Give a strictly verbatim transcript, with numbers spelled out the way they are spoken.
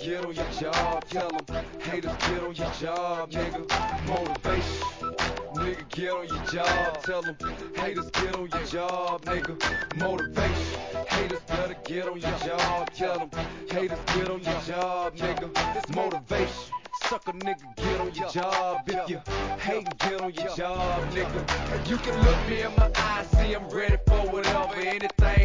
get on your job. Tell them haters get on your job, nigga. Motivation. Nigga, get on your job. Tell them haters get on your job, nigga. Motivation. Haters better get on your job. Tell them haters get on your job, nigga. Motivation. Suck a nigga, get on your job. If you hatin', get on your job, nigga. You can look me in my eyes, see I'm ready for whatever, anything.